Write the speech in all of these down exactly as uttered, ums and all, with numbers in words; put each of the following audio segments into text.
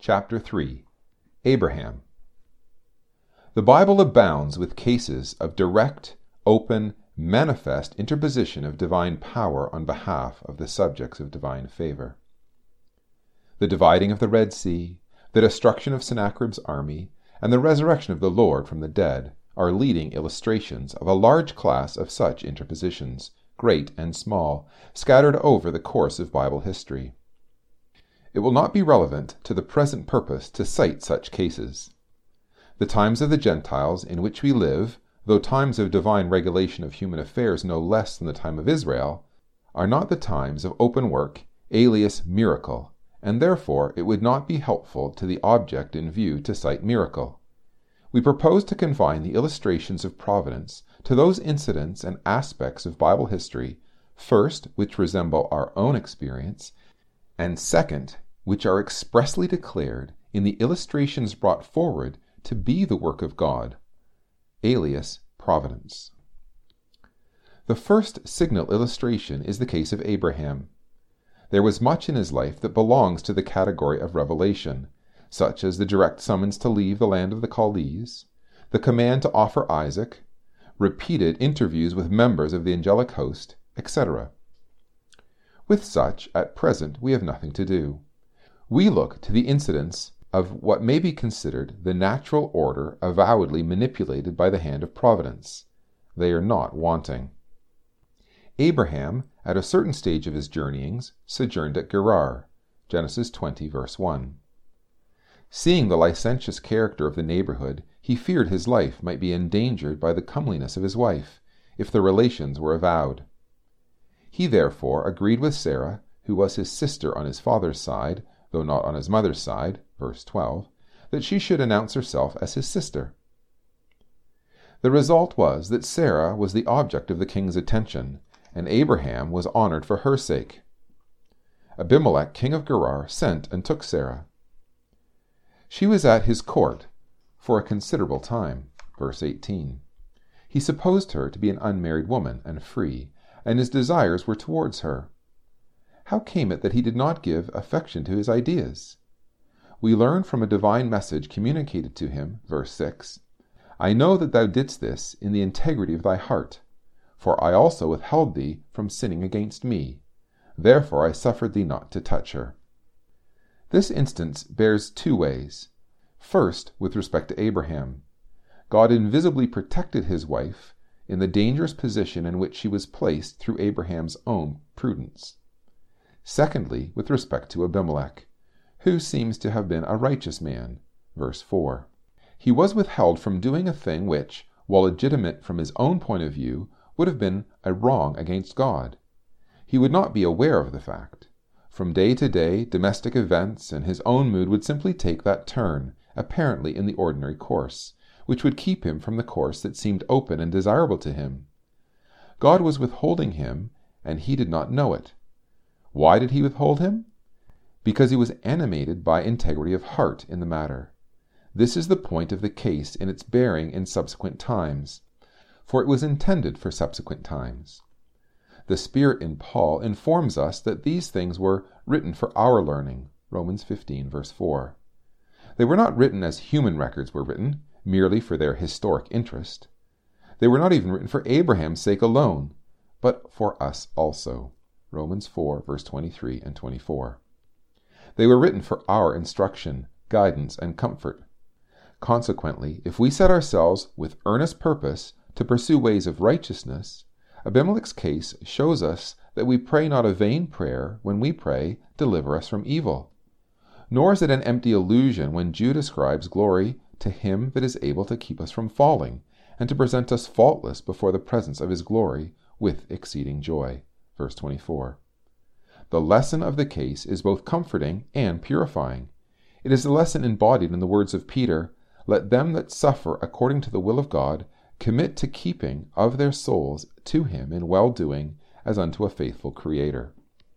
Chapter three. Abraham. The Bible abounds with cases of direct, open, manifest interposition of divine power on behalf of the subjects of divine favor. The dividing of the Red Sea, the destruction of Sennacherib's army, and the resurrection of the Lord from the dead are leading illustrations of a large class of such interpositions, great and small, scattered over the course of Bible history. It will not be relevant to the present purpose to cite such cases. The times of the Gentiles in which we live, though times of divine regulation of human affairs no less than the time of Israel, are not the times of open work, alias miracle, and therefore it would not be helpful to the object in view to cite miracle. We propose to confine the illustrations of providence to those incidents and aspects of Bible history, first, which resemble our own experience, and second, which are expressly declared in the illustrations brought forward to be the work of God, alias providence. The first signal illustration is the case of Abraham. There was much in his life that belongs to the category of revelation, such as the direct summons to leave the land of the Chaldees, the command to offer Isaac, repeated interviews with members of the angelic host, et cetera. With such, at present, we have nothing to do. We look to the incidents of what may be considered the natural order avowedly manipulated by the hand of providence. They are not wanting. Abraham, at a certain stage of his journeyings, sojourned at Gerar, Genesis twenty, verse one. Seeing the licentious character of the neighborhood, he feared his life might be endangered by the comeliness of his wife, if the relations were avowed. He therefore agreed with Sarah, who was his sister on his father's side, though not on his mother's side, verse twelve, that she should announce herself as his sister. The result was that Sarah was the object of the king's attention, and Abraham was honored for her sake. Abimelech, king of Gerar, sent and took Sarah. She was at his court for a considerable time, verse eighteen. He supposed her to be an unmarried woman and free, and his desires were towards her. How came it that he did not give affection to his ideas? We learn from a divine message communicated to him, verse six, I know that thou didst this in the integrity of thy heart, for I also withheld thee from sinning against me. Therefore I suffered thee not to touch her. This instance bears two ways. First, with respect to Abraham. God invisibly protected his wife in the dangerous position in which she was placed through Abraham's own prudence. Secondly, with respect to Abimelech, who seems to have been a righteous man, verse four. He was withheld from doing a thing which, while legitimate from his own point of view, would have been a wrong against God. He would not be aware of the fact. From day to day, domestic events and his own mood would simply take that turn, apparently in the ordinary course, which would keep him from the course that seemed open and desirable to him. God was withholding him, and he did not know it. Why did he withhold him? Because he was animated by integrity of heart in the matter. This is the point of the case in its bearing in subsequent times, for it was intended for subsequent times. The Spirit in Paul informs us that these things were written for our learning, Romans fifteen, verse four. They were not written as human records were written, merely for their historic interest. They were not even written for Abraham's sake alone, but for us also, Romans four, verse twenty-three and twenty-four. They were written for our instruction, guidance, and comfort. Consequently, if we set ourselves with earnest purpose to pursue ways of righteousness, Abimelech's case shows us that we pray not a vain prayer when we pray, deliver us from evil. Nor is it an empty illusion when Jude ascribes glory to him that is able to keep us from falling, and to present us faultless before the presence of his glory with exceeding joy. Verse twenty-four. The lesson of the case is both comforting and purifying. It is the lesson embodied in the words of Peter, Let them that suffer according to the will of God commit to keeping of their souls to him in well-doing as unto a faithful Creator.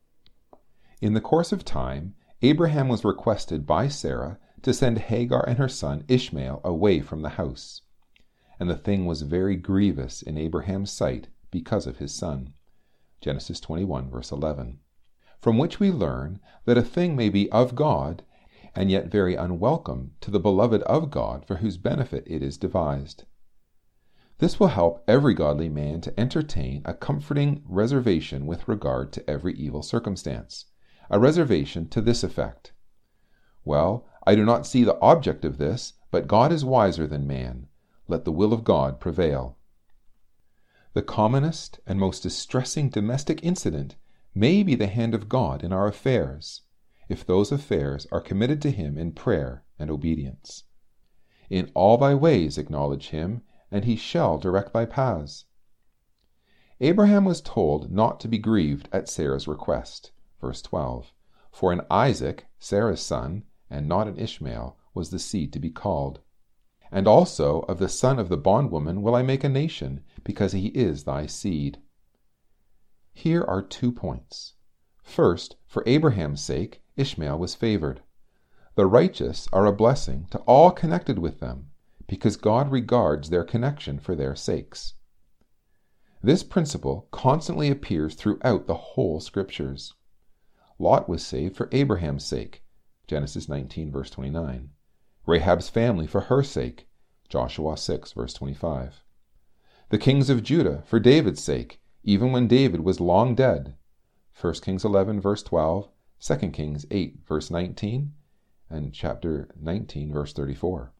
In the course of time, Abraham was requested by Sarah to send Hagar and her son Ishmael away from the house. And the thing was very grievous in Abraham's sight because of his son. Genesis twenty-one, verse eleven. From which we learn that a thing may be of God, and yet very unwelcome to the beloved of God for whose benefit it is devised. This will help every godly man to entertain a comforting reservation with regard to every evil circumstance, a reservation to this effect: well, I do not see the object of this, but God is wiser than man. Let the will of God prevail. The commonest and most distressing domestic incident may be the hand of God in our affairs, if those affairs are committed to Him in prayer and obedience. In all thy ways acknowledge Him, and He shall direct thy paths. Abraham was told not to be grieved at Sarah's request, verse twelve, for in Isaac, Sarah's son, and not in Ishmael, was the seed to be called. And also of the son of the bondwoman will I make a nation, because he is thy seed. Here are two points. First, for Abraham's sake, Ishmael was favored. The righteous are a blessing to all connected with them, because God regards their connection for their sakes. This principle constantly appears throughout the whole Scriptures. Lot was saved for Abraham's sake, Genesis nineteen, verse twenty-nine. Rahab's family for her sake, Joshua six, verse twenty-five. The kings of Judah for David's sake, even when David was long dead, First Kings eleven, verse twelve, Second Kings eight, verse nineteen, and chapter nineteen, verse thirty-four.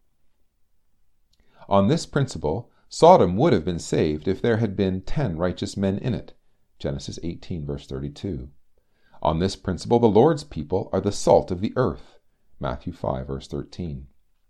On this principle, Sodom would have been saved if there had been ten righteous men in it, Genesis eighteen, verse thirty-two. On this principle, the Lord's people are the salt of the earth, Matthew five, verse thirteen.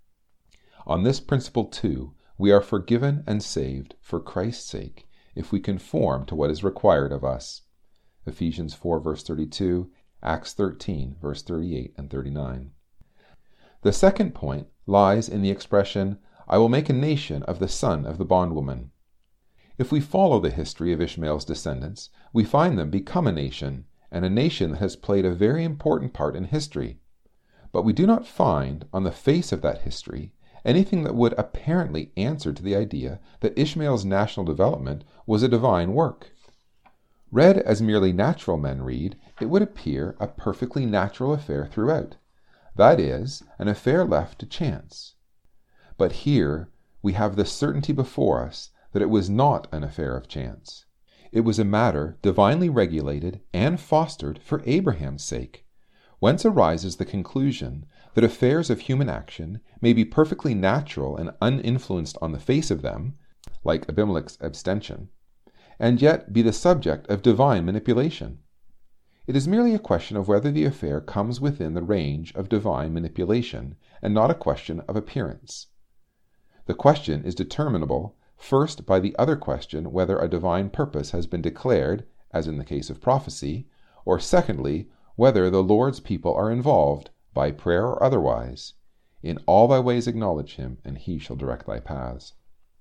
On this principle, too, we are forgiven and saved for Christ's sake, if we conform to what is required of us, Ephesians four, verse thirty-two, Acts thirteen, verse thirty-eight and thirty-nine. The second point lies in the expression, I will make a nation of the son of the bondwoman. If we follow the history of Ishmael's descendants, we find them become a nation, and a nation that has played a very important part in history. But we do not find, on the face of that history, anything that would apparently answer to the idea that Ishmael's national development was a divine work. Read as merely natural men read, it would appear a perfectly natural affair throughout. That is, an affair left to chance. But here we have the certainty before us that it was not an affair of chance. It was a matter divinely regulated and fostered for Abraham's sake, whence arises the conclusion that affairs of human action may be perfectly natural and uninfluenced on the face of them, like Abimelech's abstention, and yet be the subject of divine manipulation. It is merely a question of whether the affair comes within the range of divine manipulation, and not a question of appearance. The question is determinable first by the other question whether a divine purpose has been declared, as in the case of prophecy, or secondly, whether the Lord's people are involved, by prayer or otherwise. In all thy ways acknowledge Him, and He shall direct thy paths.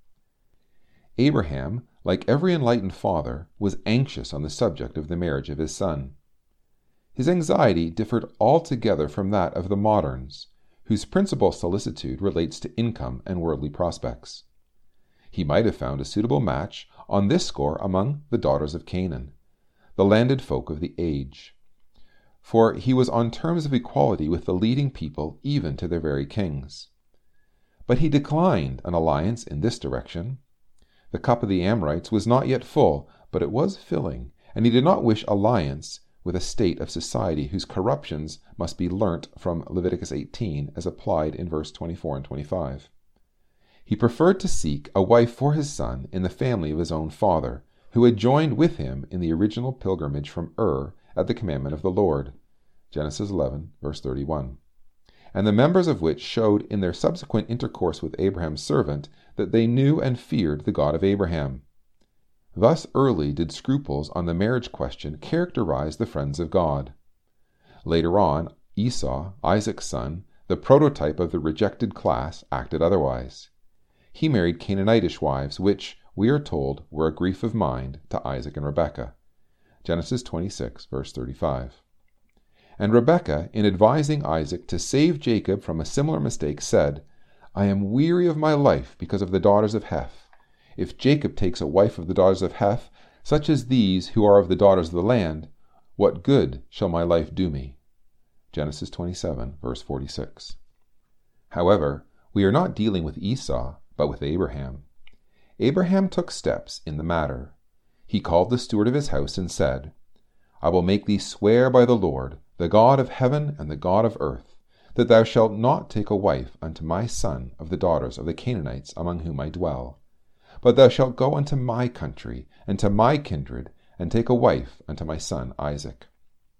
Abraham, like every enlightened father, was anxious on the subject of the marriage of his son. His anxiety differed altogether from that of the moderns, whose principal solicitude relates to income and worldly prospects. He might have found a suitable match on this score among the daughters of Canaan, the landed folk of the age, for he was on terms of equality with the leading people, even to their very kings. But he declined an alliance in this direction. The cup of the Amorites was not yet full, but it was filling, and he did not wish alliance with a state of society whose corruptions must be learnt from Leviticus eighteen as applied in verse twenty-four and twenty-five. He preferred to seek a wife for his son in the family of his own father, who had joined with him in the original pilgrimage from Ur at the commandment of the Lord, Genesis eleven, verse thirty-one, and the members of which showed in their subsequent intercourse with Abraham's servant that they knew and feared the God of Abraham. Thus early did scruples on the marriage question characterize the friends of God. Later on, Esau, Isaac's son, the prototype of the rejected class, acted otherwise. He married Canaanitish wives, which, we are told, were a grief of mind to Isaac and Rebekah. Genesis twenty-six, verse thirty-five. And Rebekah, in advising Isaac to save Jacob from a similar mistake, said, I am weary of my life because of the daughters of Heth. If Jacob takes a wife of the daughters of Heth, such as these who are of the daughters of the land, what good shall my life do me? Genesis twenty-seven, verse forty-six. However, we are not dealing with Esau, but with Abraham. Abraham took steps in the matter. He called the steward of his house and said, I will make thee swear by the Lord, the God of heaven and the God of earth, that thou shalt not take a wife unto my son of the daughters of the Canaanites among whom I dwell. But thou shalt go unto my country, and to my kindred, and take a wife unto my son Isaac.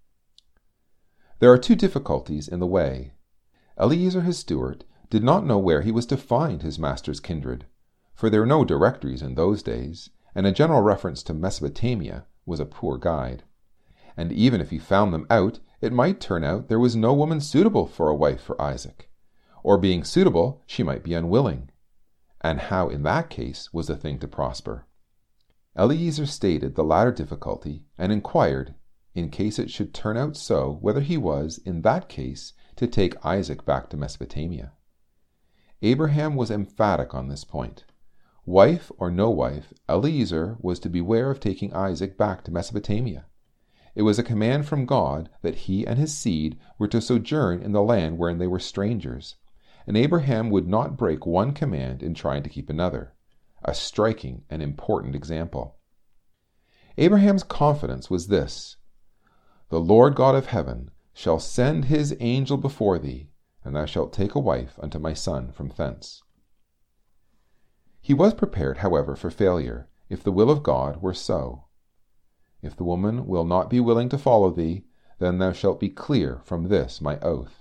There are two difficulties in the way. Eliezer his steward did not know where he was to find his master's kindred, for there were no directories in those days, and a general reference to Mesopotamia was a poor guide. And even if he found them out, it might turn out there was no woman suitable for a wife for Isaac, or being suitable, she might be unwilling. And how in that case was the thing to prosper? Eliezer stated the latter difficulty and inquired, in case it should turn out so, whether he was, in that case, to take Isaac back to Mesopotamia. Abraham was emphatic on this point. Wife or no wife, Eliezer was to beware of taking Isaac back to Mesopotamia. It was a command from God that he and his seed were to sojourn in the land wherein they were strangers, and Abraham would not break one command in trying to keep another, a striking and important example. Abraham's confidence was this: The Lord God of heaven shall send his angel before thee, and thou shalt take a wife unto my son from thence. He was prepared, however, for failure, if the will of God were so. If the woman will not be willing to follow thee, then thou shalt be clear from this my oath.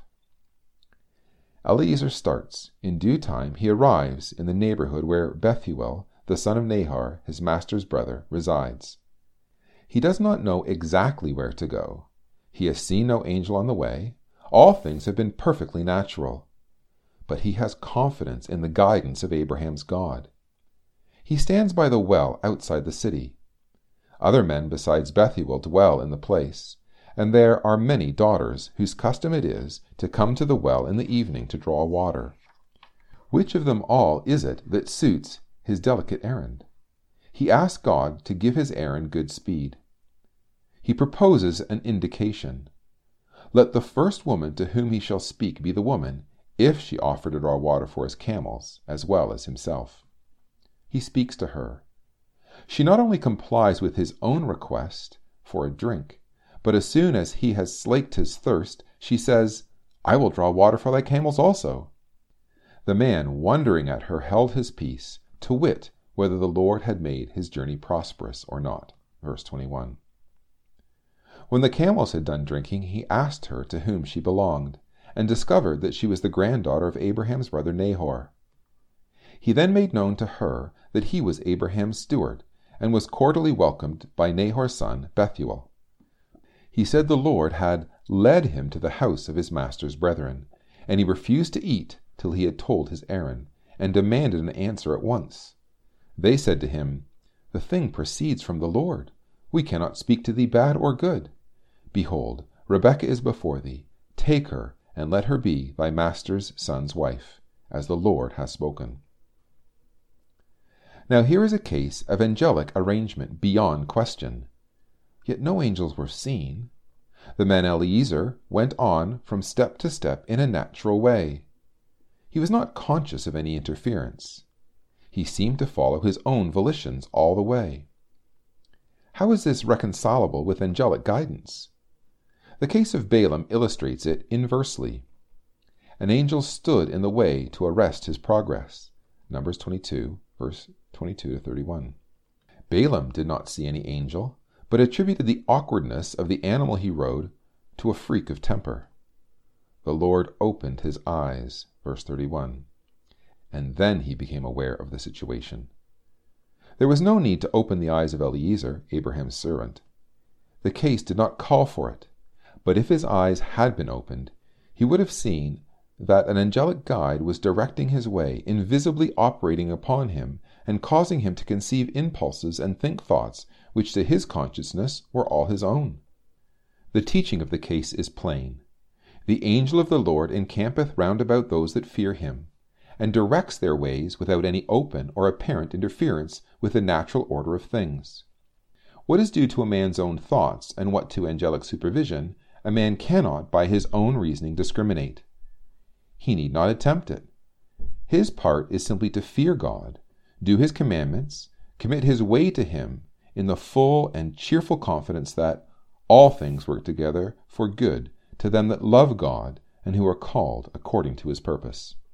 Eliezer starts. In due time he arrives in the neighborhood where Bethuel, the son of Nahor, his master's brother, resides. He does not know exactly where to go. He has seen no angel on the way. All things have been perfectly natural. But he has confidence in the guidance of Abraham's God. He stands by the well outside the city. Other men besides Bethuel dwell in the place, and there are many daughters whose custom it is to come to the well in the evening to draw water. Which of them all is it that suits his delicate errand? He asks God to give his errand good speed. He proposes an indication. Let the first woman to whom he shall speak be the woman, if she offer to draw water for his camels, as well as himself. He speaks to her. She not only complies with his own request for a drink, but as soon as he has slaked his thirst, she says, I will draw water for thy camels also. The man, wondering at her, held his peace, to wit, whether the Lord had made his journey prosperous or not. Verse twenty-one. When the camels had done drinking, he asked her to whom she belonged, and discovered that she was the granddaughter of Abraham's brother Nahor. He then made known to her that he was Abraham's steward, and was cordially welcomed by Nahor's son Bethuel. He said the Lord had led him to the house of his master's brethren, and he refused to eat till he had told his errand, and demanded an answer at once. They said to him, The thing proceeds from the Lord. We cannot speak to thee bad or good. Behold, Rebekah is before thee. Take her, and let her be thy master's son's wife, as the Lord hath spoken. Now here is a case of angelic arrangement beyond question. Yet no angels were seen. The man Eliezer went on from step to step in a natural way. He was not conscious of any interference. He seemed to follow his own volitions all the way. How is this reconcilable with angelic guidance? The case of Balaam illustrates it inversely. An angel stood in the way to arrest his progress. Numbers twenty-two, verse twenty-two to thirty-one. Balaam did not see any angel, but attributed the awkwardness of the animal he rode to a freak of temper. The Lord opened his eyes, verse thirty-one, and then he became aware of the situation. There was no need to open the eyes of Eliezer, Abraham's servant. The case did not call for it, but if his eyes had been opened, he would have seen that an angelic guide was directing his way, invisibly operating upon him, and causing him to conceive impulses and think thoughts which to his consciousness were all his own. The teaching of the case is plain. The angel of the Lord encampeth round about those that fear him, and directs their ways without any open or apparent interference with the natural order of things. What is due to a man's own thoughts, and what to angelic supervision, a man cannot by his own reasoning discriminate. He need not attempt it. His part is simply to fear God, do his commandments, commit his way to him in the full and cheerful confidence that all things work together for good to them that love God and who are called according to his purpose.